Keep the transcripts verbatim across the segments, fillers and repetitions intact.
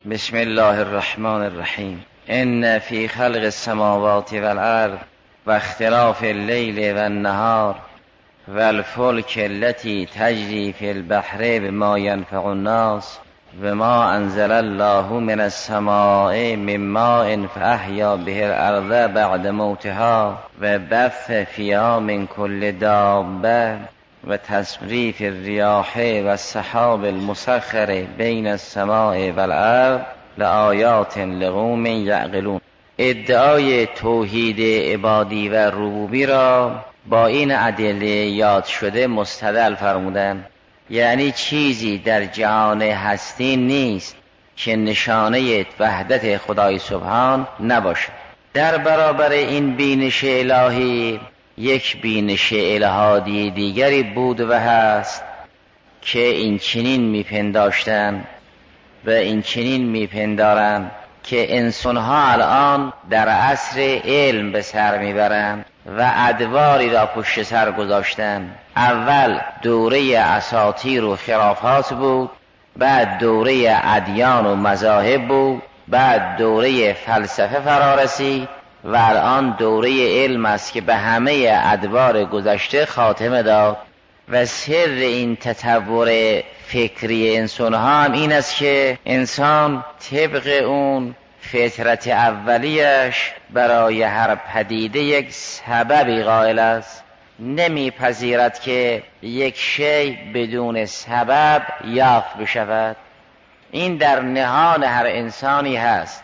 بسم الله الرحمن الرحیم. ان فی خلق السماوات والارض و اختلاف اللیل و النهار و الفلک التي تجری فی البحر بما ینفع الناس و ما انزل الله من السماء من ماء فاحیا به الارض بعد موتها و بث فیها من کل دابه و تصریف الریاح و السحاب المسخر بین السماء والارض لآیات لقوم یعقلون. ادعای توحید عبادی و ربوبی را با این ادله یاد شده مستدل فرمودند. یعنی چیزی در جهان هستی نیست که نشانه وحدت خدای سبحان نباشد. در برابر این بینش الهی یک بینش الهادی دیگری بود و هست که این چنین میپنداشتن و این چنین میپندارن که انسانها الان در عصر علم به سر میبرند و ادواری را پشت سر گذاشتن. اول دوره اساطیر و خرافات بود، بعد دوره ادیان و مذاهب بود، بعد دوره فلسفه فرا رسید و الان دوره علم است که به همه ادوار گذشته خاتمه داد. و سر این تطور فکری انسان ها هم این است که انسان طبق اون فطرت اولیش برای هر پدیده یک سببی قائل است. نمیپذیرد که یک شی بدون سبب یافت بشود. این در نهان هر انسانی هست.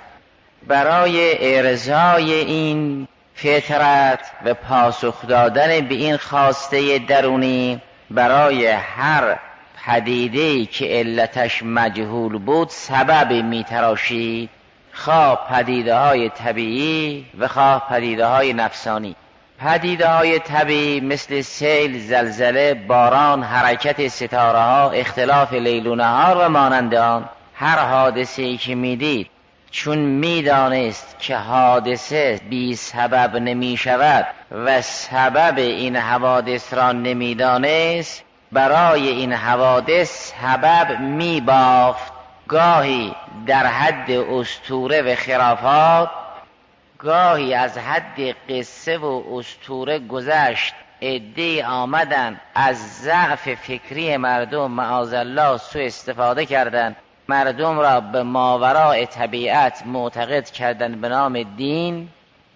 برای ارضای این فطرت و پاسخ دادن به این خواسته درونی، برای هر پدیده‌ای که علتش مجهول بود سببی میتراشید، خواه پدیده های طبیعی و خواه پدیده های نفسانی. پدیده های طبیعی مثل سیل، زلزله، باران، حرکت ستاره ها، اختلاف لیل و نهار و مانند آن. هر حادثه‌ای که میدید چون میدانست که حادثه بی سبب نمی شود و سبب این حوادث را نمیدانست، برای این حوادث سبب می بافت. گاهی در حد اسطوره و خرافات، گاهی از حد قصه و اسطوره گذشت. عده‌ای آمدن از ضعف فکری مردم معاذالله سوء استفاده کردند، مردم را به ماوراء طبیعت معتقد کردند به نام دین.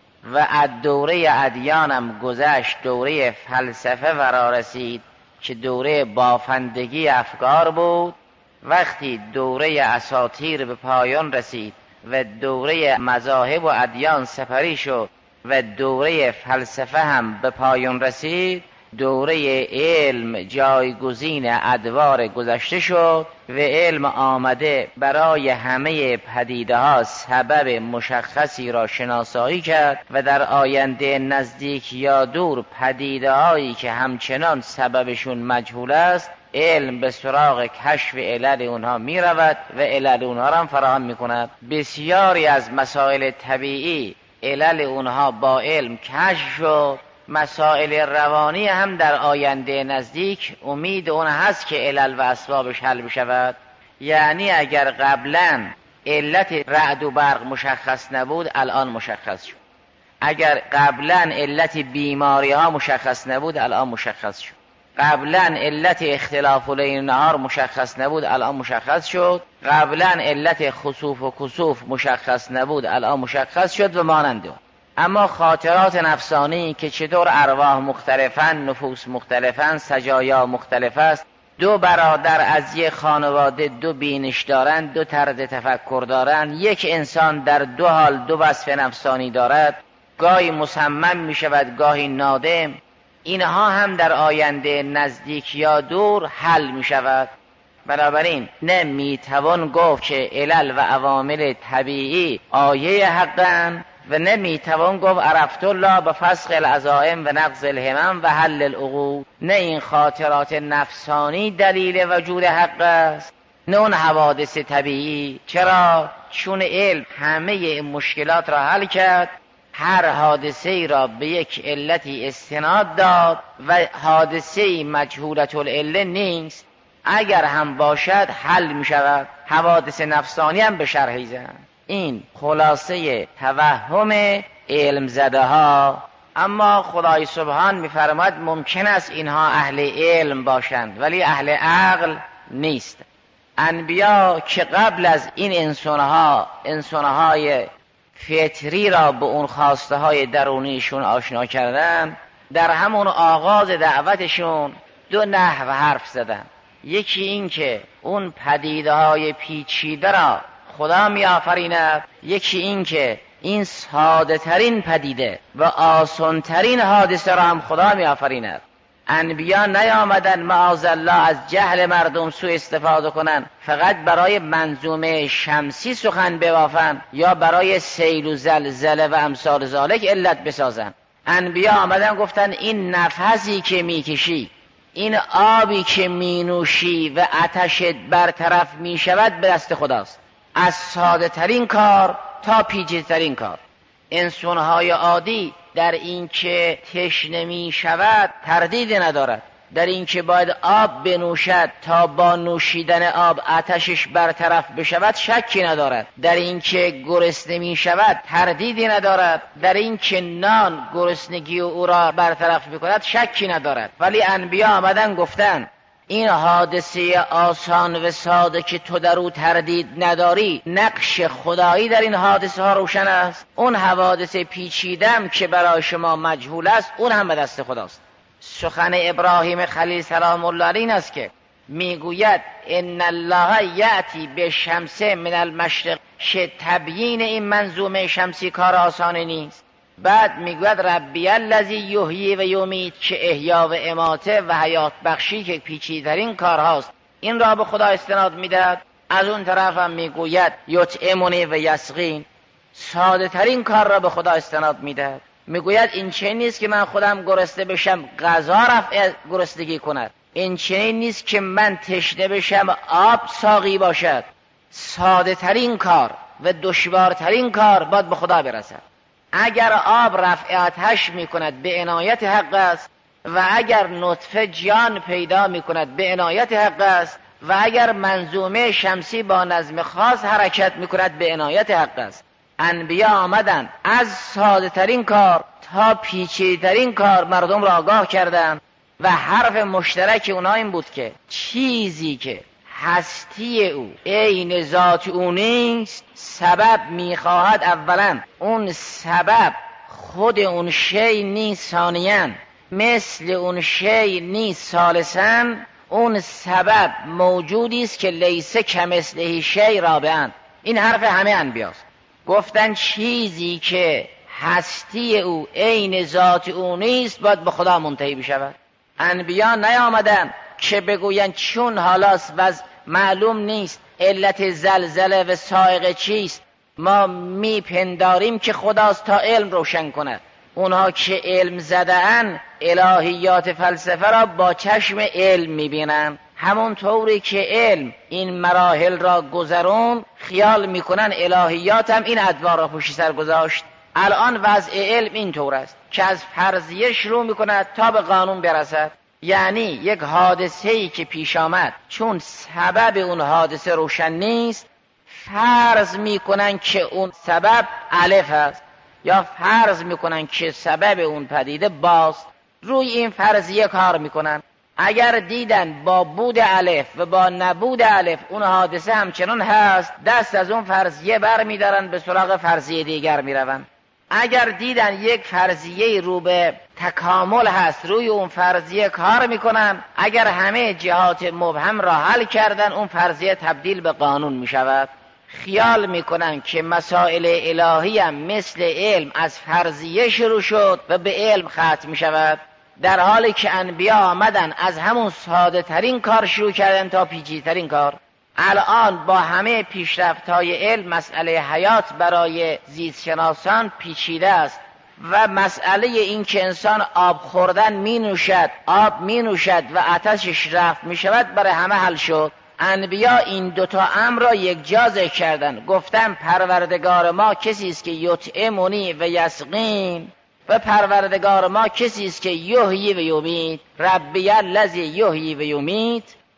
و از دوره ادیانم گذشت، دوره فلسفه فرا رسید که دوره بافندگی افکار بود. وقتی دوره اساطیر به پایان رسید و دوره مذاهب و ادیان سپری شد و دوره فلسفه هم به پایان رسید، دوره علم جایگزین ادوار گذشته شد و علم آمده برای همه پدیده ها سبب مشخصی را شناسایی کرد و در آینده نزدیک یا دور پدیده هایی که همچنان سببشون مجهول است، علم به سراغ کشف علل اونها می رود و علل اونها را هم فراهم می کند. بسیاری از مسائل طبیعی علل اونها با علم کشف شد. مسائل روانی هم در آینده نزدیک امید اون هست که علل و اسبابش حل بشود. یعنی اگر قبلا علت رعد و برق مشخص نبود الان مشخص شد. اگر قبلا علت بیماری ها مشخص نبود الان مشخص شد. قبلا علت اختلاف لیل و نهار مشخص نبود الان مشخص شد. قبلا علت خسوف و کسوف مشخص نبود الان مشخص شد و مانند. اما خاطرات نفسانی که چطور ارواح مختلفن، نفوس مختلفن، سجایا مختلف است، دو برادر از یک خانواده دو بینش دارند، دو طرز تفکر دارند، یک انسان در دو حال دو وصف نفسانی دارد، گاهی مصمم می شود گاهی نادم، اینها هم در آینده نزدیک یا دور حل می شود. بنابراین نمی توان گفت که علل و عوامل طبیعی آیه حقن و نمی توان گفت عرفت الله به فسخ العزائم و نقض الهمم و حل العقود. نه این خاطرات نفسانی دلیل وجود حق است، نه اون حوادث طبیعی. چرا؟ چون علم همه این مشکلات را حل کرد، هر حادثه را به یک علتی استناد داد و حادثه مجهولت العله نیست. اگر هم باشد حل می شود. حوادث نفسانی هم به شرحیزن. این خلاصه توهم علم زده ها. اما خدای سبحان می فرماید ممکن است اینها اهل علم باشند ولی اهل عقل نیست. انبیا که قبل از این انسانها انسانهای فطری را به اون خواسته های درونیشون آشنا کردن، در همون آغاز دعوتشون دو نحو حرف زدن. یکی این که اون پدیده های پیچیده را خدا می آفریند، یکی این که این ساده ترین پدیده و آسان ترین حادثه را هم خدا می آفریند. انبیا نیامدن معاذالله از جهل مردم سوء استفاده کنن، فقط برای منظومه شمسی سخن ببافن یا برای سیل و زلزله و امثال ذالک علت بسازن. انبیا آمدن گفتن این نفسی که میکشی، این آبی که مینوشی و آتشت برطرف میشود به دست خداست. از ساده ترین کار تا پیچیده ترین کار. انسانهای عادی در این که تشنه می شود تردیدی ندارد، در این که باید آب بنوشد تا با نوشیدن آب آتشش برطرف بشود شکی ندارد، در این که گرسنه می شود تردیدی ندارد، در این که نان گرسنگی او را برطرف میکند شکی ندارد. ولی انبیا آمدن گفتن این حادثه آسان و ساده که تو در او تردید نداری، نقش خدایی در این حادثه ها روشن است. اون حوادث پیچیدم که برای شما مجهول است اون هم به دست خداست. سخن ابراهیم خلیل سلام الله علیه این است که میگوید ان الله یأتی بالشمس من المشرق. شه تبیین این منظومه شمسی کار آسانی نیست. بعد میگوید ربی الذی یحیی و یمیت که احیا و اماته و حیات بخشی که پیچیده‌ترین کار هاست این را به خدا استناد میدهد. از اون طرف هم میگوید یطعمنی و یسقین، ساده ترین کار را به خدا استناد میدهد. میگوید این چنین نیست که من خودم گرسنه بشم غذا رفع گرسنگی کند، این چنین نیست که من تشنه بشم آب ساقی باشد. ساده ترین کار و دشوارترین کار باید به خدا برسد. اگر آب رفع آتش می کند به عنایت حق است، و اگر نطفه جان پیدا می کند به عنایت حق است، و اگر منظومه شمسی با نظم خاص حرکت می کند به عنایت حق است. انبیا آمدن از ساده ترین کار تا پیچیده ترین کار مردم را آگاه کردند و حرف مشترک اونها این بود که چیزی که هستی او عین ذات او نیست سبب میخواهد اولا اون سبب خود اون شی نیست، ثانیاً مثل اون شی نیست، ثالثاً اون سبب موجودی است که لیس کمثله شی رابعاً. این حرف همه انبیاست. گفتن چیزی که هستی او عین ذات او نیست باید به خدا منتهی بشود. انبیا نیامدن که بگوین چون حالاست و معلوم نیست علت زلزله و صاعقه چیست، ما میپنداریم که خداست تا علم روشن کند. اونها که علم زدن الهیات فلسفه را با چشم علم میبینن، همون طوری که علم این مراحل را گذرون خیال میکنن الهیات هم این ادوار را پشت سر گذاشت. الان وضع علم این طور است که از فرضیه شروع میکند تا به قانون برسد. یعنی یک حادثه‌ای که پیش آمد چون سبب اون حادثه روشن نیست، فرض میکنن که اون سبب الف است یا فرض میکنن که سبب اون پدیده باست. روی این فرضیه کار میکنن. اگر دیدن با بود الف و با نبود الف اون حادثه همچنان هست، دست از اون فرضیه بر میدارن به سراغ فرضیه دیگر میرون. اگر دیدن یک فرضیه رو به تکامل هست، روی اون فرضیه کار میکنن. اگر همه جهات مبهم را حل کردن، اون فرضیه تبدیل به قانون میشود. خیال میکنن که مسائل الهی هم مثل علم از فرضیه شروع شد و به علم ختم میشود، در حالی که انبیا آمدن از همون ساده ترین کار شروع کردن تا پیچیده ترین کار. الان با همه پیشرفت های علم مسئله حیات برای زیست شناسان پیچیده است و مسئله این که انسان آب خوردن می نوشد، آب می نوشد و آتشش رفع می شود برای همه حل شد. انبیا این دوتا امر را یک جا ذکر کردن، گفتن پروردگار ما کسی است که یطعمنی و یسقین و پروردگار ما کسی است که یحیی و یمیت. ربی الذی یحیی و یمیت.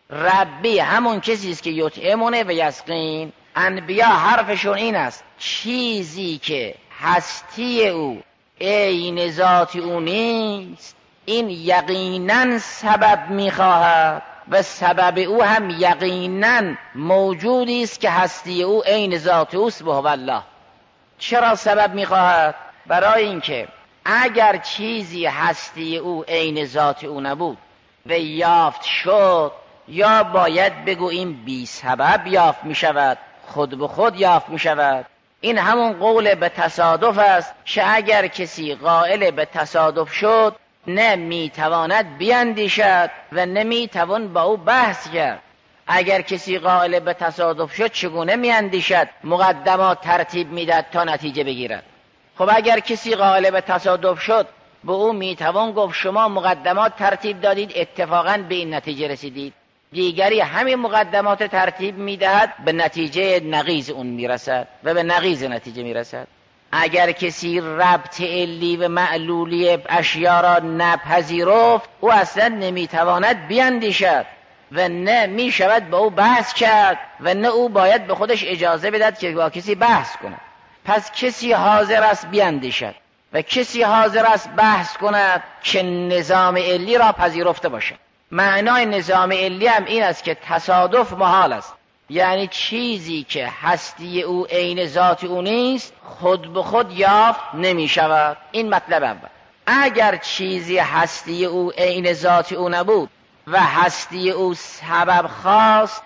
ربی همون کسی است که یطعمونه و یسقین. انبیا حرفشون این است چیزی که هستی او عین ذات او نیست این یقینا سبب میخواهد و سبب او هم یقینا موجودی است که هستی او عین ذات اوست و هو الله. چرا سبب میخواهد؟ برای اینکه اگر چیزی هستی او عین ذات او نبود و یافت شد، یا باید بگوییم بی سبب یافت می شود، خود به خود یافت می شود. این همون قول به تصادف است که اگر کسی قائل به تصادف شد نه می تواند بیندیشد و نمی توان با او بحث کرد. اگر کسی قائل به تصادف شد چگونه می اندیشد مقدمات ترتیب میداد تا نتیجه بگیرد؟ خب اگر کسی قائل به تصادف شد به او می توان گفت شما مقدمات ترتیب دادید اتفاقا به این نتیجه رسیدید. دیگری همین مقدمات ترتیب میدهد به نتیجه نقیض اون میرسد و به نقیض نتیجه میرسد. اگر کسی ربط علی و معلولی اشیا را نپذیرفت او اصلا نمیتواند بیندیشد و نه میشود با او بحث کرد و نه او باید به خودش اجازه بدهد که با کسی بحث کند. پس کسی حاضر است بیندیشد و کسی حاضر است بحث کند که نظام علی را پذیرفته باشد. معنای نظام علی هم این است که تصادف محال است، یعنی چیزی که هستی او عین ذات او نیست خود به خود یافت نمی شود. این مطلب اول. اگر چیزی هستی او عین ذات او نبود و هستی او سبب خواست،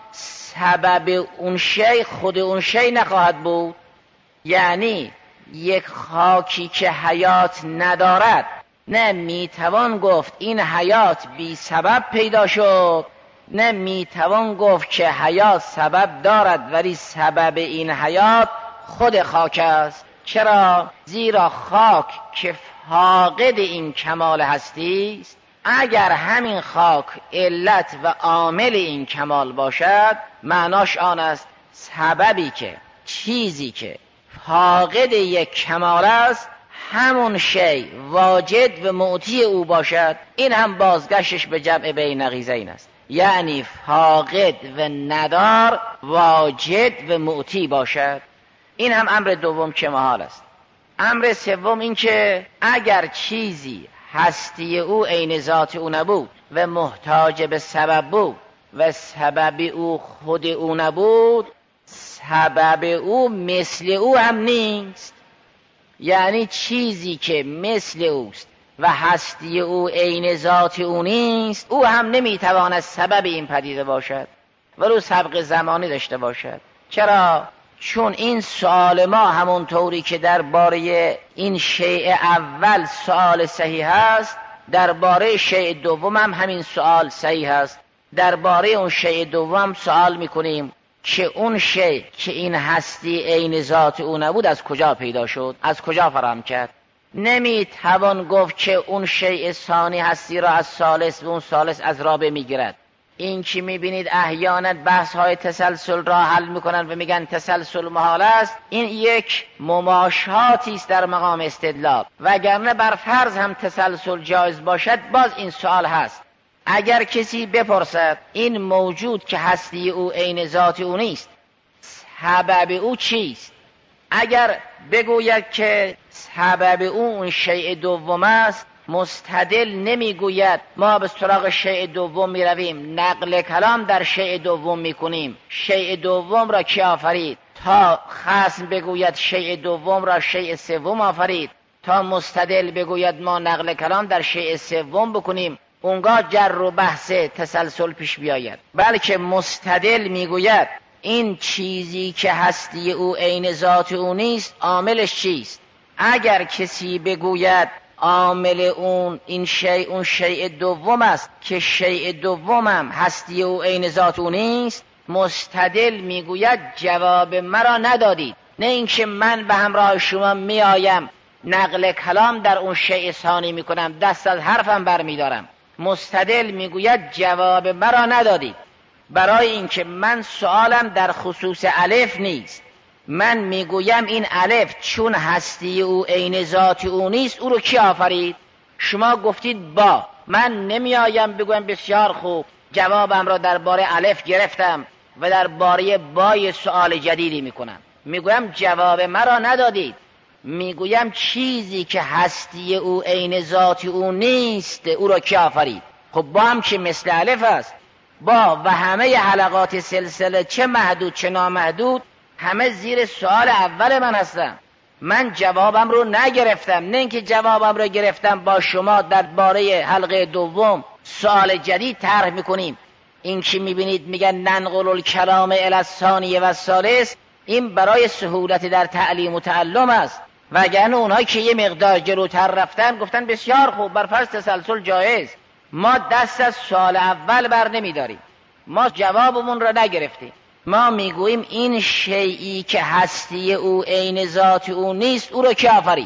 سبب اون شی خود اون شی نخواهد بود. یعنی یک خاکی که حیات ندارد نه میتوان گفت این حیات بی سبب پیدا شد، نه میتوان گفت که حیات سبب دارد ولی سبب این حیات خود خاک است. چرا؟ زیرا خاک که فاقد این کمال هستی است، اگر همین خاک علت و عامل این کمال باشد معناش آن است سببی که چیزی که فاقد یک کمال است همون شی واجد و معطی او باشد. این هم بازگشتش به جمع بین نقیضین است، یعنی فاقد و ندار واجد و معطی باشد. این هم امر دوم که محال است. امر سوم این که اگر چیزی هستی او عین ذات او نبود و محتاج به سبب بود و سبب او خود او نبود، سبب او مثل او هم نیست. یعنی چیزی که مثل اوست و هستی او عین ذات او نیست او هم نمیتواند سبب این پدیده باشد ولو سبق زمانی داشته باشد. چرا؟ چون این سوال ما همونطوری که درباره این شیء اول سوال صحیح است، درباره شیء دوم هم همین سوال صحیح است. درباره اون شیء دوم سوال میکنیم که اون شی که این هستی عین ذات او نبود از کجا پیدا شد، از کجا فراهم کرد؟ نمیتوان گفت که اون شیء ثانی هستی را از ثالث و اون ثالث از رابع میگیرد. این که میبینید احیانا بحث های تسلسل را حل میکنن و میگن تسلسل محال است، این یک مماشاتی است در مقام استدلال. وگرنه بر فرض هم تسلسل جایز باشد باز این سوال هست. اگر کسی بپرسد این موجود که هستی او عین ذات او نیست سبب او چیست، اگر بگوید که سبب او اون شیء دوم است، مستدل نمیگوید ما به سراغ شیء دوم میرویم نقل کلام در شیء دوم میکنیم. شیء دوم را کی آفرید؟ تا خصم بگوید شیء دوم را شیء سوم آفرید، تا مستدل بگوید ما نقل کلام در شیء سوم بکنیم، اونگاه جر و بحث تسلسل پیش بیاید. بلکه مستدل میگوید این چیزی که هستی او عین ذات او نیست عاملش چیست. اگر کسی بگوید عامل اون این شیء اون شیء دوم است که شیء دومم هستی او عین ذات او نیست، مستدل میگوید جواب مرا ندادید. نه اینکه من به همراه شما میآیم نقل کلام در اون شیء ثانی میکنم، دست از حرفم برمیدارم. مستدل میگوید جواب مرا ندادید، برای اینکه من سوالم در خصوص الف نیست. من میگویم این الف چون هستی او عین ذات او نیست او رو کی آفرید؟ شما گفتید با. من نمیآیم بگویم بسیار خوب جوابم را درباره الف گرفتم و درباره بای سؤال جدیدی میکنم. میگویم جواب مرا ندادید. میگویم چیزی که هستی او عین ذات او نیست او را کی آفرید؟ خب با هم که مثل الف است. با و همه حلقات سلسله چه محدود چه نامحدود همه زیر سؤال اول من هستم. من جوابم رو نگرفتم، نه اینکه جوابم رو گرفتم با شما درباره حلقه دوم سؤال جدید طرح میکنیم. این که میبینید میگن ننقل الکلام الی الثانی و الثالث، این برای سهولت در تعلیم و تعلم است. وگرنه اونهایی که یه مقدار جلوتر رفتن گفتن بسیار خوب، بر فرض تسلسل جایز. ما دست از سوال اول بر نمیداریم، ما جوابمون را نگرفتیم. ما میگوییم این شیئی که هستی او عین ذات او نیست او را کی آفرید؟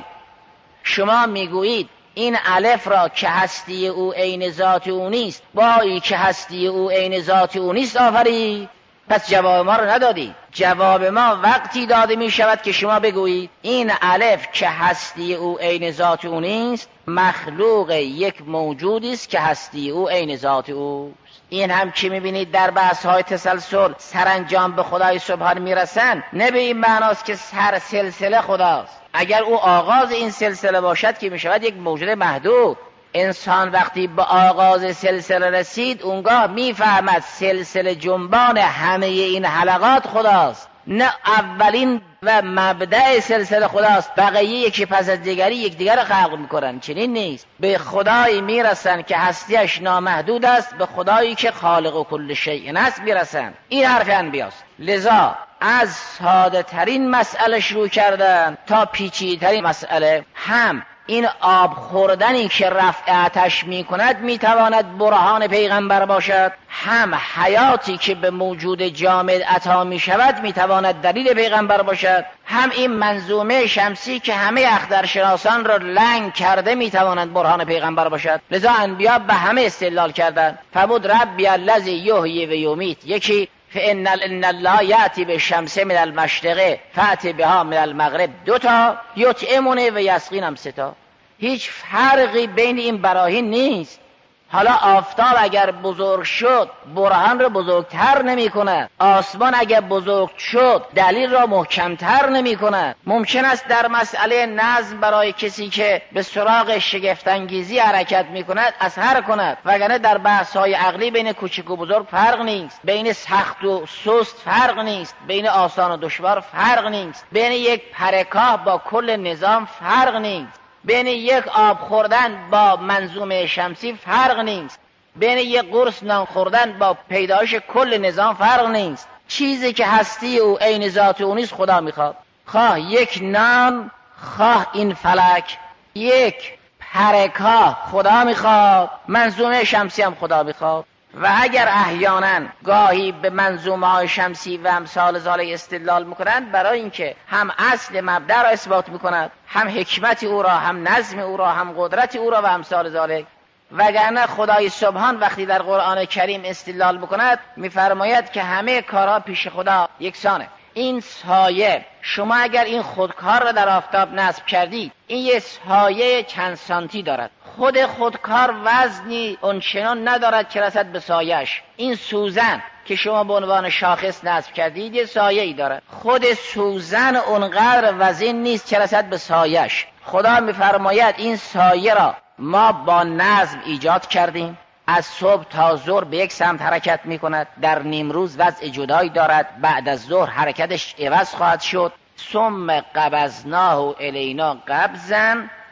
شما میگویید این الف را که هستی او عین ذات او نیست بایی که هستی او عین ذات او نیست آفرید. پس جواب ما رو ندادی. جواب ما وقتی داده می شود که شما بگویید این الف که هستی او عین ذات او نیست مخلوق یک موجودی است که هستی او عین ذات اوست. این هم که میبینید در بحث های تسلسل سرانجام به خدای سبحان میرسن، نه به این معناست که سر سلسله خداست. اگر او آغاز این سلسله باشد که میشود یک موجود محدود. انسان وقتی به آغاز سلسله رسید اونگاه میفهمد سلسله جنبان همه این حلقات خداست، نه اولین و مبدأ سلسله خداست، بقیه یکی پس از دیگری یک دیگر خلق میکنن. چنین نیست. به خدایی میرسن که هستیش نامحدود است، به خدایی که خالق و کل شیء است میرسن. این حرف انبیاست. لذا از ساده ترین مسئله شروع کردن تا پیچیده ترین مسئله. هم این آب خوردنی که رفع آتش می کند می تواند برهان پیغمبر باشد، هم حیاتی که به موجود جامد عطا می شود می تواند دلیل پیغمبر باشد، هم این منظومه شمسی که همه اخترشناسان را لنگ کرده می تواند برهان پیغمبر باشد. لذا انبیا به همه استدلال کردند. فبود ربی الذی یحیی و یمیت، یکی فإن ان الله یأتی بالشمس من المشرق فأتی بها من المغرب، دو تا یطعمون و یسقینم سه تا. هیچ فرقی بین این براهین نیست. حالا آفتاب اگر بزرگ شد برهان را بزرگتر نمی کند، آسمان اگر بزرگ شد دلیل را محکمتر نمی کند. ممکن است در مسئله نظم برای کسی که به سراغ شگفت‌انگیزی حرکت می کند اثر کند، وگرنه در بحث های عقلی بین کوچک و بزرگ فرق نیست، بین سخت و سست فرق نیست، بین آسان و دشوار فرق نیست، بین یک پرکاه با کل نظام فرق نیست، بین یک آب خوردن با منظومه شمسی فرق نیست، بین یک قرص نان خوردن با پیدایش کل نظام فرق نیست. چیزی که هستی او عین ذات او نیست خدا میخواد. خواه یک نان، خواه این فلک، یک پرکاه خدا میخواد، منظومه شمسی هم خدا میخواد. و اگر احیانا گاهی به منظومه های شمسی و امثال ذالک استدلال میکنند برای اینکه هم اصل مبدأ را اثبات میکند، هم حکمت او را، هم نظم او را، هم قدرت او را و امثال ذالک. وگرنه خدای سبحان وقتی در قرآن کریم استدلال میکند میفرماید که همه کارها پیش خدا یکسانه. این سایه، شما اگر این خودکار را در آفتاب نصب کردید، این یه سایه چند سانتی دارد، خود خودکار وزنی اونچنان ندارد که رسد به سایش. این سوزن که شما به عنوان شاخص نصب کردید یه سایه ای دارد، خود سوزن اونقدر وزن نیست که رسد به سایش. خدا میفرماید این سایه را ما با نظم ایجاد کردیم، از صبح تا ظهر به یک سمت حرکت می کند، در نیمروز وضع جدایی دارد، بعد از ظهر حرکتش عوض خواهد شد. ثم قبضناه الینا قبضا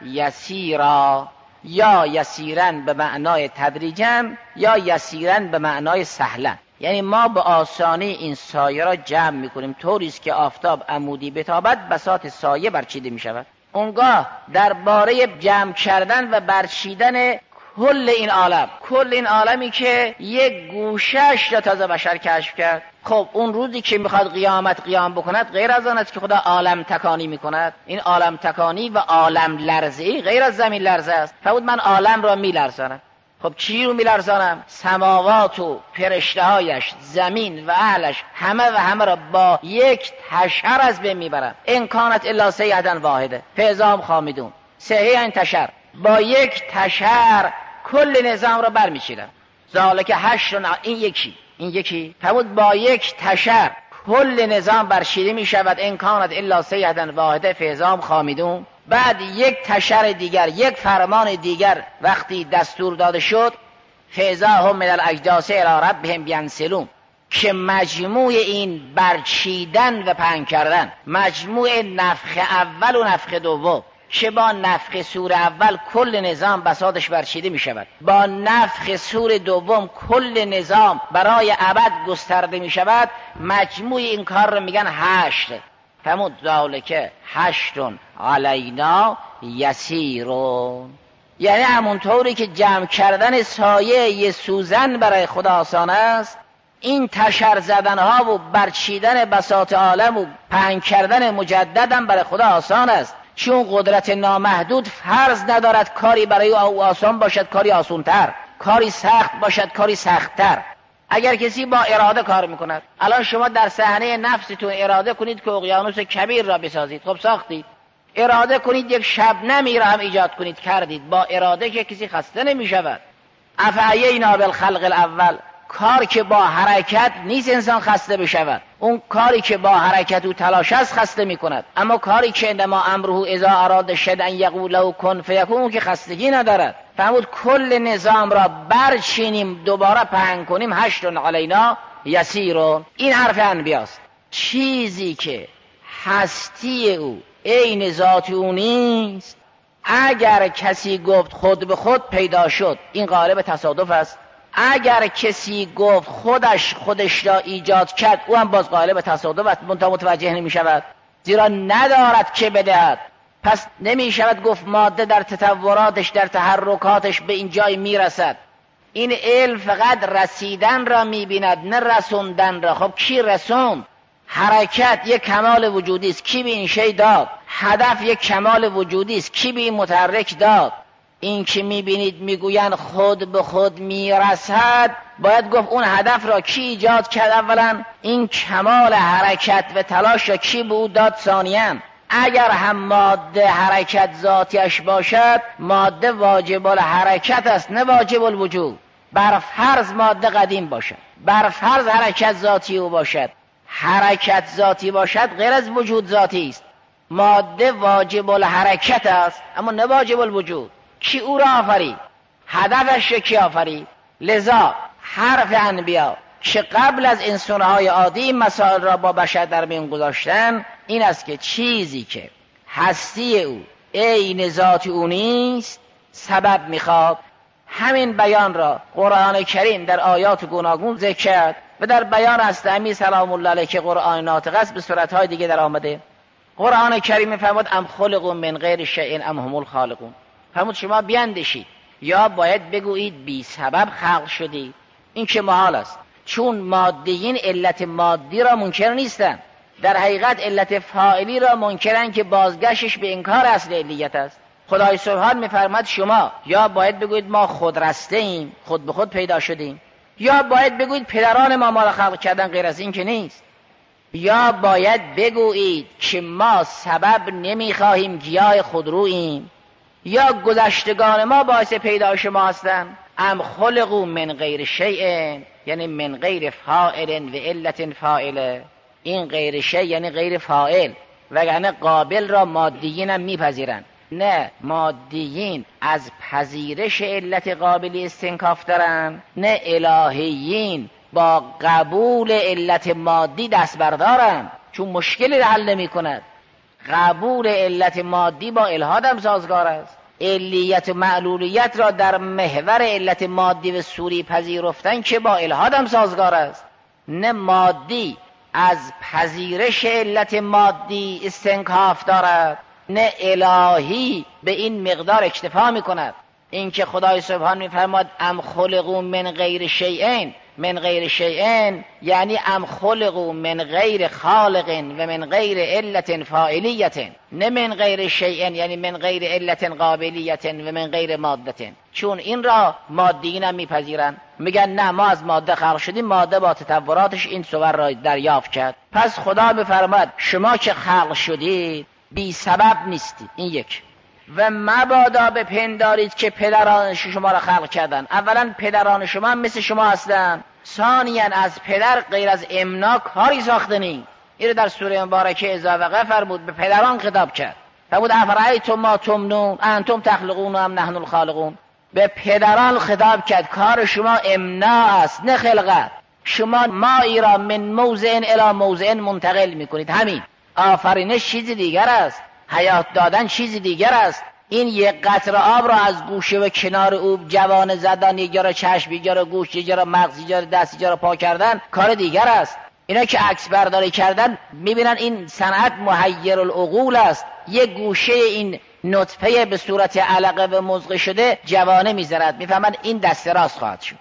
یسیرا، یا یسیرن به معنای تدریجن یا یسیرن به معنای سهلن، یعنی ما به آسانی این سایه را جمع می کنیم طوری است که آفتاب عمودی بتابد بساط سایه برچیده می شود. اونگاه درباره جمع کردن و برچیدن کل این عالم، کل این عالمی که یک گوشهش را تازه بشر کشف کرد، خب اون روزی که میخواد قیامت قیام بکند غیر از آن است که خدا عالم تکانی میکند. این عالم تکانی و عالم لرزی غیر از زمین لرزه است. فرمود من عالم را میلرزانم. خب چی رو میلرزانم؟ سماوات و فرشته‌هایش، زمین و اهلش، همه و همه را با یک تشر از بین میبرم. ان کانت الا صیحة واحده فاذا هم خامدون. صیحه این تشر، با یک تشر کل نظام را برمیچیدم. ذالک حشر، این یکی این یکی فرمود با یک تشر کل نظام برچیده می شود. ان کانت الا صیحة واحده فاذا خامدون. بعد یک تشر دیگر، یک فرمان دیگر وقتی دستور داده شد، فاذا هم من الاجداث الی ربهم ینسلون، که مجموع این برچیدن و پهن کردن، مجموع نفخ اول و نفخ دوم، که با نفخ سور اول کل نظام بساطش برچیده می شود، با نفخ سور دوم کل نظام برای ابد گسترده می شود، مجموع این کار رو میگن حشر. فرمود ذالک حشر علینا یسیرون، یعنی همونطوری که جمع کردن سایه یه سوزن برای خدا آسان است، این تشر زدن ها و برچیدن بساط عالم و پهن کردن مجددم برای خدا آسان است، چون قدرت نامحدود فرض ندارد کاری برای او آسان باشد کاری آسانتر، کاری سخت باشد کاری سختتر. اگر کسی با اراده کار میکند، الان شما در صحنه نفستون اراده کنید که اقیانوس کبیر را بسازید، خب ساختید. اراده کنید یک شبنمی را هم ایجاد کنید، کردید. با اراده که کسی خسته نمیشود. افعینا بالخلق الاول، کار که با حرکت نیست انسان خسته بشود، اون کاری که با حرکت و تلاش است خسته میکند. اما کاری که انما امره اذا اراد شیئا ان یقول له کن فیکون، اون که خستگی ندارد. فرمود کل نظام را برچینیم دوباره پهن کنیم، حشر علینا یسیرون. این حرف انبیاست. چیزی که هستی او عین ذات او نیست، اگر کسی گفت خود به خود پیدا شد، این غالب تصادف است. اگر کسی گفت خودش خودش را ایجاد کرد، او هم باز غالب تصادف است، منتها متوجه نمی شود، زیرا ندارد که بدهد. پس نمی شود گفت ماده در تطوراتش، در تحرکاتش به این جای می رسد. این علم فقط رسیدن را می بیند، نه رسوندن را. خب کی رسوند؟ حرکت یک کمال وجودی است، کی به این شی داد؟ هدف یک کمال وجودی است، کی به این متحرک داد؟ این که میبینید میگوین خود به خود میرسد، باید گفت اون هدف را کی ایجاد کرد؟ اولا این کمال حرکت و تلاش را کی به او داد؟ ثانیاً اگر هم ماده حرکت ذاتیش باشد، ماده واجب الحرکت است نه واجب الوجود. بر فرض ماده قدیم باشد، بر فرض حرکت ذاتی او باشد، حرکت ذاتی باشد غیر از وجود ذاتی است. ماده واجب الحرکت است اما نه واجب الوجود. کی او را آفرید؟ هدفش کی آفرید؟ لذا حرف انبیا که قبل از انسانهای عادی این مسائل را با بشر در میان گذاشتن این است که چیزی که هستی او عین ذات او نیست سبب میخواد. همین بیان را قرآن کریم در آیات گوناگون ذکر کرد و در بیان از امی سلام الله علیه که قرآن ناطق است به صورتهای دیگه در آمده. قرآن کریم میفرماد ام خلقوا من غیر شیء ام هم الخالقون. فرمود شما بیندیشید، یا باید بگویید بی سبب خلق شدید، این که محال است، چون مادیین علت مادی را منکر نیستند، در حقیقت علت فاعلی را منکرند که بازگشتش به انکار اصل علیت است. خدای سبحان میفرماد شما یا باید بگویید ما خود رسته ایم، خود به خود پیدا شدیم، یا باید بگویید پدران ما ما را خلق کردن، غیر از این که نیست. یا باید بگویید که ما سبب نمیخواهیم گیاه خودروییم، یا گذشتگان ما باعث پیدایش ما هستند. ام خلقوا من غیر شیء، یعنی من غیر فاعل و علت فاعله. این غیر شیء یعنی غیر فاعل، وگرنه قابل را مادیین هم میپذیرند. نه، مادیین از پذیرش علت قابلی استنکاف دارن، نه الهیین با قبول علت مادی دست بردارن، چون مشکلی حل نمی کند. قبول علت مادی با الحاد هم سازگار است. علیت و معلولیت را در محور علت مادی و صوری پذیرفتن که با الحاد هم سازگار است. نه مادی از پذیرش علت مادی استنکاف دارد، نه الهی به این مقدار اکتفا می کند. این که خدای سبحان می فرماد ام خلقوا من غیر شیئین، من غیر شیئین یعنی ام خلقوا من غیر خالق و من غیر علت فاعلیت، نه من غیر شیئین یعنی من غیر علت قابلیت و من غیر مادت. چون این را مادیین هم میپذیرن، میگن نه ما از ماده خلق شدیم، ماده با تطوراتش این صور را دریافت کرد. پس خدا میفرماد شما که خلق شدید بی سبب نیستید. این یک. و مبادا بپندارید که پدران شما را خلق کردن. اولا پدران شما هم مثل شما هستند، ثانیا از پدر غیر از امنا کاری ساخته نیست. این در سوره مبارکه اذا وقع فرمود، به پدران خطاب کرد. فرمود افرأیتم ما تمنون انتم تخلقون ام نحن الخالقون. به پدران خطاب کرد، کار شما امنا است نه خلقت. شما مایی را من موضع الی موضع منتقل میکنید. همین آفرینش چیزی دیگر است، حیات دادن چیزی دیگر است. این یک قطره آب را از گوشه و کنار او جوانه زدن، یک جا را چشم، یک جا را گوش، یک جا را مغز، یک جا را دست، یک جا را پا کردن کار دیگر است. اینا که عکس برداری کردن میبینن این صنعت محیر العقول است. یک گوشه این نطفه به صورت علقه و مضغه شده جوانه میذارد، میفهمن این دست راست خواهد شد.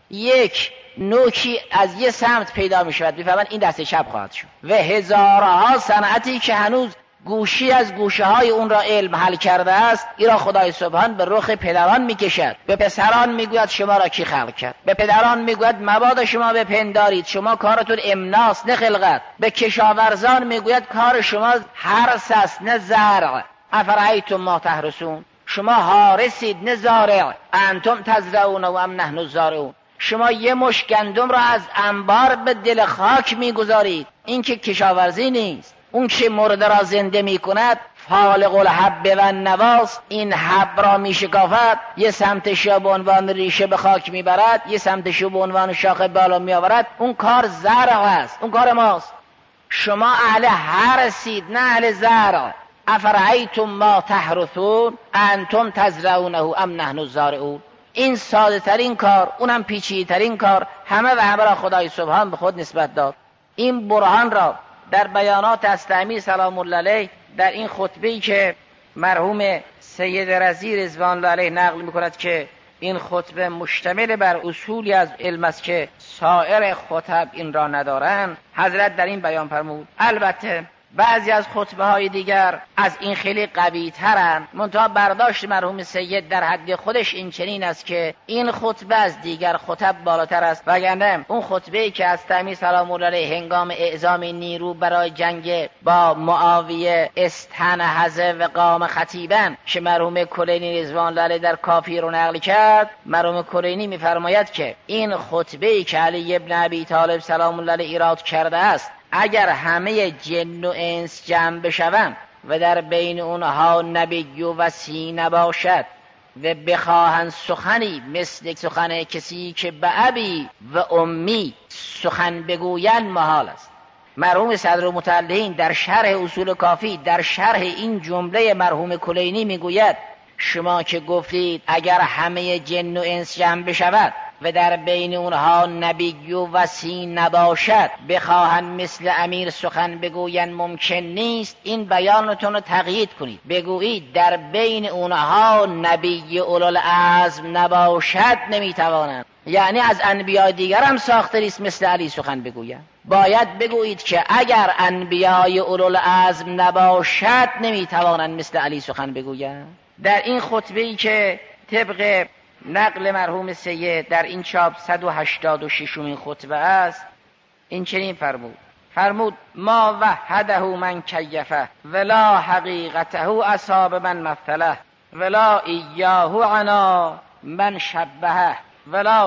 یک نوکی از یه سمت پیدا میشود، میفهمن این دست چپ خواهد شد. و هزارها صنعتی که هنوز گوشی از گوشه های اون را علم حل کرده است، این را خدای سبحان به رخ پدران میکشد. به پسران میگوید شما را کی خلق کرد. به پدران میگوید مبادا شما بپندارید، شما کارتون امناست نه خلقت. به کشاورزان میگوید کار شما حرث است نه زرع. افرأیتم ما تحرثون، شما حارسید نه زارع. انتم تزرعون و ام نحن الزارعون. شما یه مش گندم را از انبار به دل خاک میگذارید. این که کشاورزی نیست. اون که مرده را زنده می کند فالق الحب و النواست، این حب را می شکافد، یه سمتش به عنوان ریشه به خاک می برد، یه سمتش به عنوان شاخه بالا می آورد. اون کار زرع است، اون کار ماست. شما اهل حرثید نه اهل زرع. افرأیتم ما تحرثون انتم تزرعونه ام نحن الزارعون. این ساده ترین کار، اونم پیچیده ترین کار، همه و همه را خدای سبحان به خود نسبت داد. این برهان را در بیانات اسلامی سلام الله علیه در این خطبه‌ای که مرحوم سید رضی رضوان الله علیه نقل می‌کند که این خطبه مشتمل بر اصولی از علم است که سایر خطب این را ندارند، حضرت در این بیان فرمود. البته بعضی از خطبه های دیگر از این خیلی قوی ترند، منتها برداشت مرحوم سید در حد خودش این چنین است که این خطبه از دیگر خطب بالاتر است. وگرنه اون خطبه‌ای که از تیمی سلام الله علیه هنگام اعزام نیرو برای جنگ با معاویه استنهض و قام خطیبا که مرحوم کلینی رضوان الله علیه در کافی رو نقل کرد، مرحوم کلینی میفرماید که این خطبه‌ای که علی ابن ابی طالب سلام الله علیه ایراد کرده است، اگر همه جن و انس جمع بشوند و در بین اونها نبی و وصی نباشد و بخواهند سخنی مثل سخن کسی که به ابی و امی سخن بگویند محال است. مرحوم صدر المتعلقین در شرح اصول کافی در شرح این جمله مرحوم کلینی میگوید شما که گفتید اگر همه جن و انس جمع بشود و در بین اونها نبی و وصی نباشد بخواهند مثل امیر سخن بگویند ممکن نیست. این بیانتون رو تقیید کنید، بگویید در بین اونها نبی اولوالعزم نباشد نمیتوانند، یعنی از انبیاء دیگر هم ساخته نیست مثل علی سخن بگویند. باید بگویید که اگر انبیاء اولوالعزم نباشد نمیتوانند مثل علی سخن بگویند. در این خطبه‌ای که طبق نقل مرحوم سید در این چاپ صد و هشتاد و ششمین خطبه است این چنین فرمود فرمود ما وحده من کیفه ولا حقیقته اصاب من مثله ولا ایاه عنا من شبهه ولا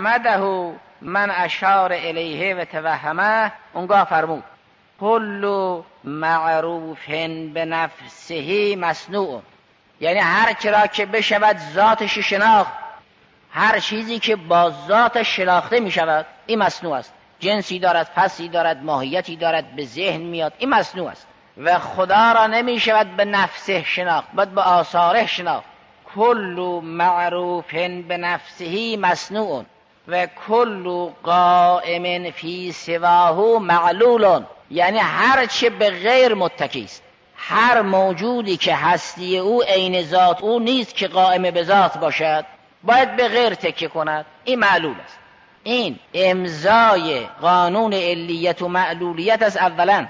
سمده من اشار الیه و توهمه. اونگاه فرمود کل معروف بنفسه مصنوع، یعنی هر چرا که بشود ذاتش شناخت، هر چیزی که با ذات شناخته می شود این مصنوع است. جنسی دارد، فصلی دارد، ماهیتی دارد، به ذهن میاد، این مصنوع است. و خدا را نمی شود به نفسه شناخت، باید به آثاره شناخت. کل معروف به نفسه مصنوع و کل قائم فی سواه معلول، یعنی هر چه به غیر متکی است، هر موجودی که هستی او عین ذات او نیست که قائم به ذات باشد باید به غیر تکیه کند، این معلول است. این امضای قانون علیت و معلولیت است. اولا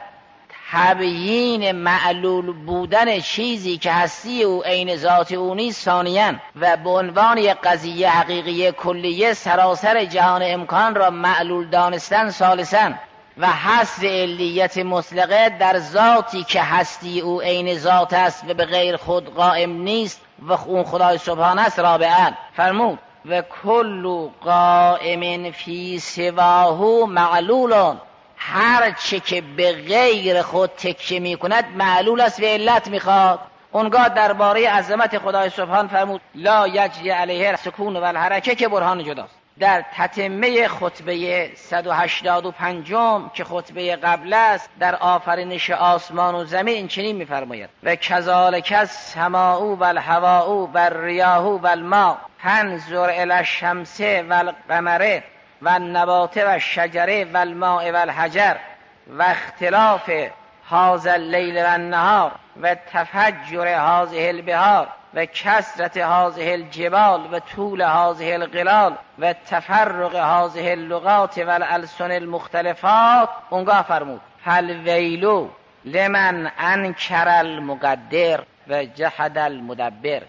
تبیین معلول بودن چیزی که هستی او عین ذات او نیست. ثانیاً و به عنوان یک قضیه حقیقی کلیه سراسر جهان امکان را معلول دانستن. ثالثاً و حصر علیت مطلقه در ذاتی که هستی او عین ذات است و به غیر خود قائم نیست و اون خدای سبحانه است. رابعا فرمود و کل قائم فی سواه معلول، هر چه که به غیر خود تکیه می کند معلول است و علت میخواد. اونگاه درباره عظمت خدای سبحان فرمود لا یجری علیه سکون و الحرکه که برهان جداست. در تتمه خطبه صد و هشتاد و پنج که خطبه قبل است در آفرینش آسمان و زمین این چنین می‌فرماید و کذالک السماء و الهواء و الریاح و الماء فانظر الی الشمس و القمر و النبات و الشجر و الماء و الحجر و اختلاف هذا اللیل و النهار و تفجر هذه البحار و کثرت هذه الجبال و طول هذه القلال و تفرق هذه اللغات و الالسن المختلفات. اونگاه فرمود فالویلو لمن انکر المقدر و جحد المدبر،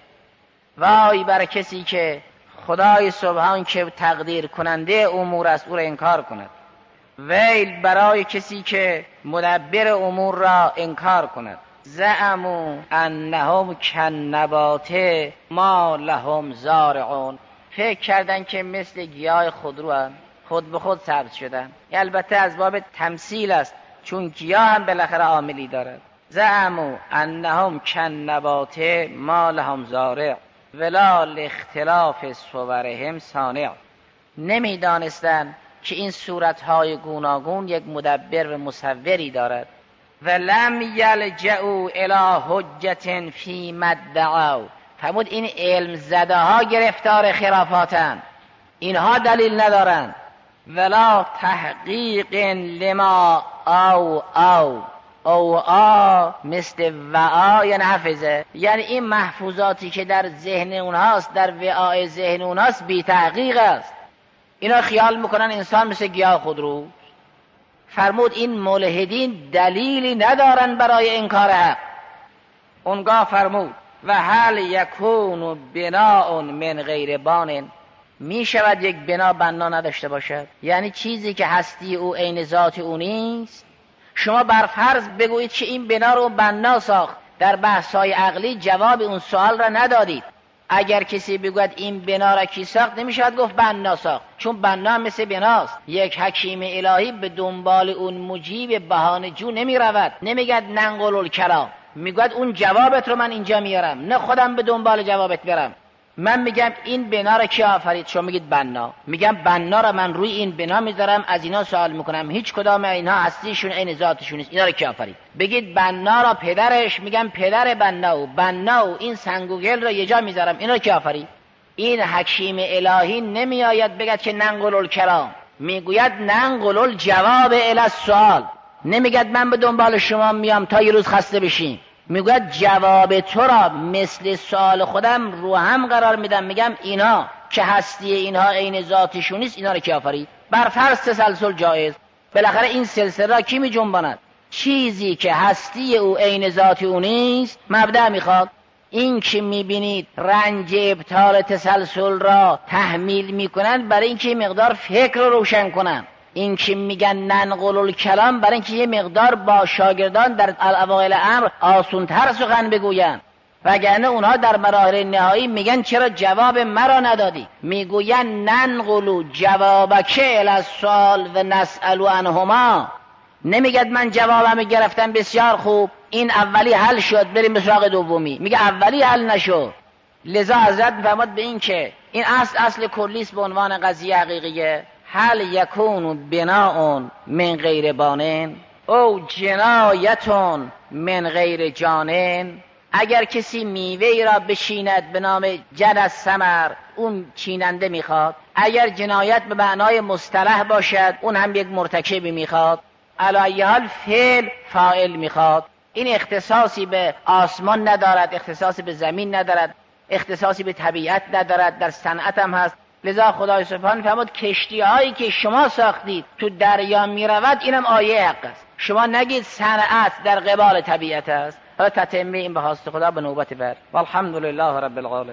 وای بر کسی که خدای سبحان که تقدیر کننده امور است او را انکار کند، ویل برای کسی که مدبر امور را انکار کند. زعموا انهم کنبات ما لهم زارعون، فکر کردن که مثل گیاه خودرو هم خود به خود سبز شدن. البته از باب تمثیل است چون گیاه هم بالاخره عاملی دارد. زعموا انهم کنبات ما لهم زارع ولا لاختلاف صورهم صانع، نمیدانستند که این صورتهای گوناگون یک مدبر و مصوری دارد. ولم یلجئوا الی حجة فیما ادعوا، فرمود این علم زده ها گرفتار خرافاتن، اینها دلیل ندارن. ولا تحقیق لما او او او آ مثل وعا یعنی حفظه، یعنی این محفوظاتی که در ذهن اونهاست در وعای ذهن اونهاست بی تحقیق است. اینا خیال میکنن انسان مثل گیاه خودرو. فرمود این ملحدین دلیلی ندارن برای انکار حق. اونگاه فرمود و هل یکون بناء من غیر بان، می شود یک بنا بنا نداشته باشد؟ یعنی چیزی که هستی او عین ذات او نیست. شما بر فرض بگویید که این بنا رو بنا ساخت، در بحث‌های عقلی جواب اون سوال را ندادید. اگر کسی بگوید این بنا را کی ساخت نمیشود گفت بنا ساخت، چون بنا مثل بناست. یک حکیم الهی به دنبال اون مجیب بهانه جو نمی رود، نمیگد ننقل الکلام، میگوید اون جوابت رو من اینجا میارم، نه خودم به دنبال جوابت برم. من میگم این بنا را کی آفرید؟ شما میگید بنا. میگم بنا را من روی این بنا میذارم، از اینا سوال میکنم هیچ کدام اینا هستیشون عین ذاتشون نیست، اینا را کی آفرید؟ بگید بنا را پدرش، میگم پدر بنا و بنا و این سنگوگل را یه جا میذارم، اینا را کی آفرید؟ این حکیم الهی نمیآید بگد که ننقل الکلام، میگوید ننقل الجواب الی السؤال. نمیگد من به دنبال شما میام تا یه روز خسته بشین، میگوید جواب تو را مثل سوال خودم رو هم قرار میدم. میگم اینا که هستی اینها عین ذاتشون نیست، اینا رو کی آفرید؟ بر فرض تسلسل جایز، بالاخره این سلسله را کی می جنباند؟ چیزی که هستی او عین ذات او نیست مبدأ میخواد. این که میبینید رنج ابطال تسلسل را تحمیل میکنند برای اینکه مقدار فکر رو روشن کنند. این که میگن ننقل الکلام برای اینکه یه مقدار با شاگردان در اوایل امر آسونتر سخن بگویند، وگرنه اونها در مراحل نهایی میگن چرا جواب مرا ندادی؟ میگوین ننقل جوابک الی السؤال و نسأل عنهما. نمیگد من جوابم گرفتم بسیار خوب، این اولی حل شد بریم به سراغ دومی، میگه اولی حل نشد. لذا حضرت میفرماد به این که این اصل اصل کلیست به عنوان قضیه حقیقیه. هل یکون بناء من غیر بانن او جنایتون من غیر جانن، اگر کسی میوه‌ای را بشیند به نام جد الثمر اون چیننده میخواد، اگر جنایت به معنای مصطلح باشد اون هم یک مرتکبی میخواد، علی ای حال فعل فاعل میخواد. این اختصاصی به آسمان ندارد، اختصاصی به زمین ندارد، اختصاصی به طبیعت ندارد، در صنعت هم هست. لذا خدای سبحانه فرمود کشتی هایی که شما ساختید تو دریا می رود، اینم آیه حق است. شما نگید صنعت در قبال طبیعت است. حالا تتمه این به هاست خدا به نوبت بعد. والحمدلله رب العالمین.